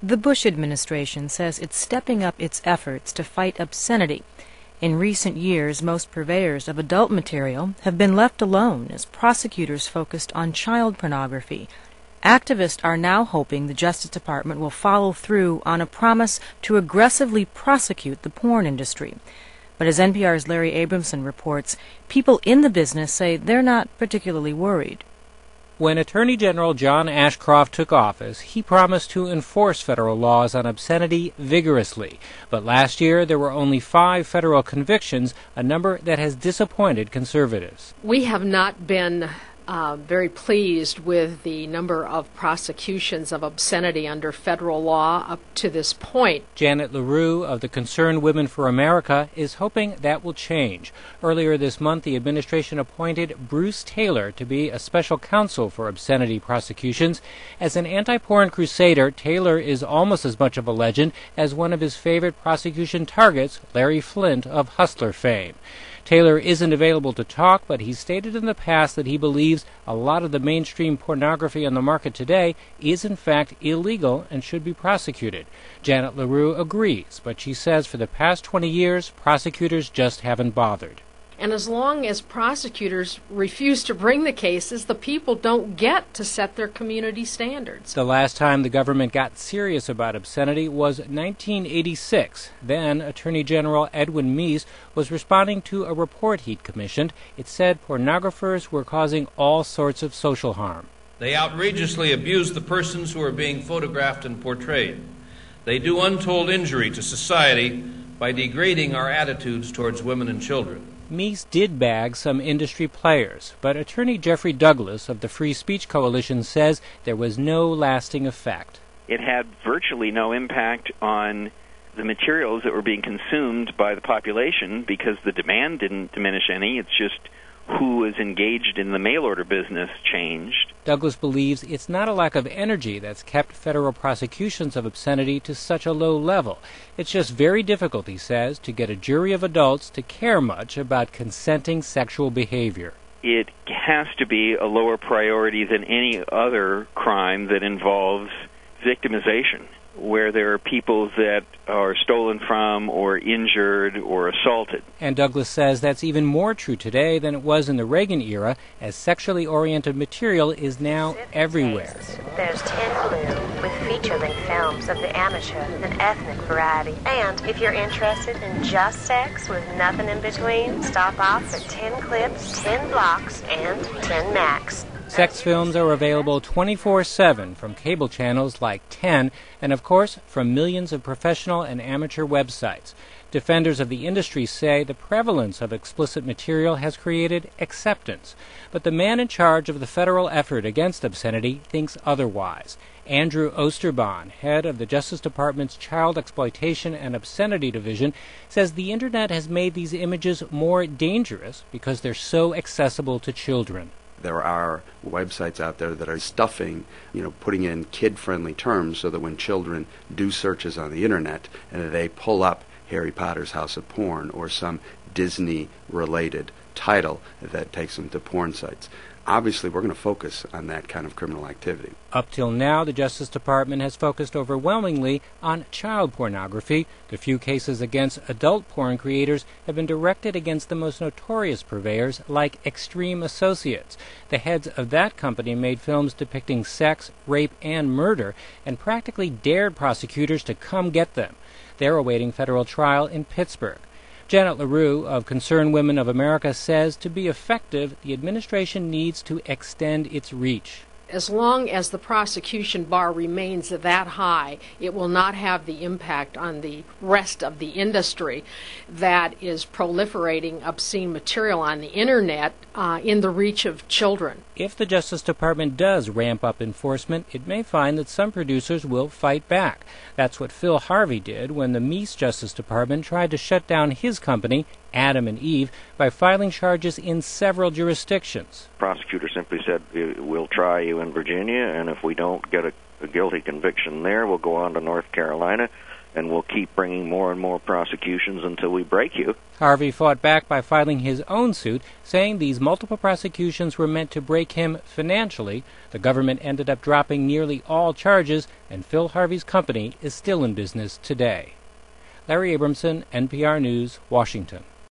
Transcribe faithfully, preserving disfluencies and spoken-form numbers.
The Bush administration says it's stepping up its efforts to fight obscenity. In recent years, most purveyors of adult material have been left alone as prosecutors focused on child pornography. Activists are now hoping the Justice Department will follow through on a promise to aggressively prosecute the porn industry. But as N P R's Larry Abramson reports, people in the business say they're not particularly worried. When Attorney General John Ashcroft took office, he promised to enforce federal laws on obscenity vigorously. But last year, there were only five federal convictions, a number that has disappointed conservatives. We have not been Uh, very pleased with the number of prosecutions of obscenity under federal law up to this point. Janet LaRue of the Concerned Women for America is hoping that will change. Earlier this month, the administration appointed Bruce Taylor to be a special counsel for obscenity prosecutions. As an anti-porn crusader, Taylor is almost as much of a legend as one of his favorite prosecution targets, Larry Flynt of Hustler fame. Taylor isn't available to talk, but he's stated in the past that he believes a lot of the mainstream pornography on the market today is in fact illegal and should be prosecuted. Janet LaRue agrees, but she says for the past twenty years, prosecutors just haven't bothered. And as long as prosecutors refuse to bring the cases, the people don't get to set their community standards. The last time the government got serious about obscenity was nineteen eighty-six. Then Attorney General Edwin Meese was responding to a report he'd commissioned. It said pornographers were causing all sorts of social harm. They outrageously abuse the persons who are being photographed and portrayed. They do untold injury to society by degrading our attitudes towards women and children. Meese did bag some industry players, but Attorney Jeffrey Douglas of the Free Speech Coalition says there was no lasting effect. It had virtually no impact on the materials that were being consumed by the population because the demand didn't diminish any. It's just who was engaged in the mail-order business changed. Douglas believes it's not a lack of energy that's kept federal prosecutions of obscenity to such a low level. It's just very difficult, he says, to get a jury of adults to care much about consenting sexual behavior. It has to be a lower priority than any other crime that involves victimization, where there are people that are stolen from or injured or assaulted. And Douglas says that's even more true today than it was in the Reagan era, as sexually oriented material is now everywhere. There's Ten Blue with feature-length films of the amateur and ethnic variety. And if you're interested in just sex with nothing in between, stop off at Ten Clips, Ten Blocks, and Ten Max. Sex films are available twenty-four seven from cable channels like ten and, of course, from millions of professional and amateur websites. Defenders of the industry say the prevalence of explicit material has created acceptance. But the man in charge of the federal effort against obscenity thinks otherwise. Andrew Osterbahn, head of the Justice Department's Child Exploitation and Obscenity Division, says the Internet has made these images more dangerous because they're so accessible to children. There are websites out there that are stuffing, you know, putting in kid-friendly terms so that when children do searches on the Internet and they pull up Harry Potter's House of Porn or some Disney-related title that takes them to porn sites. Obviously, we're going to focus on that kind of criminal activity. Up till now, the Justice Department has focused overwhelmingly on child pornography. The few cases against adult porn creators have been directed against the most notorious purveyors, like Extreme Associates. The heads of that company made films depicting sex, rape, and murder, and practically dared prosecutors to come get them. They're awaiting federal trial in Pittsburgh. Janet LaRue of Concerned Women of America says to be effective, the administration needs to extend its reach. As long as the prosecution bar remains that high, it will not have the impact on the rest of the industry that is proliferating obscene material on the Internet uh, in the reach of children. If the Justice Department does ramp up enforcement, it may find that some producers will fight back. That's what Phil Harvey did when the Meese Justice Department tried to shut down his company, Adam and Eve, by filing charges in several jurisdictions. The prosecutor simply said, we'll try you in Virginia, and if we don't get a, a guilty conviction there, we'll go on to North Carolina, and we'll keep bringing more and more prosecutions until we break you. Harvey fought back by filing his own suit, saying these multiple prosecutions were meant to break him financially. The government ended up dropping nearly all charges, and Phil Harvey's company is still in business today. Larry Abramson, N P R News, Washington.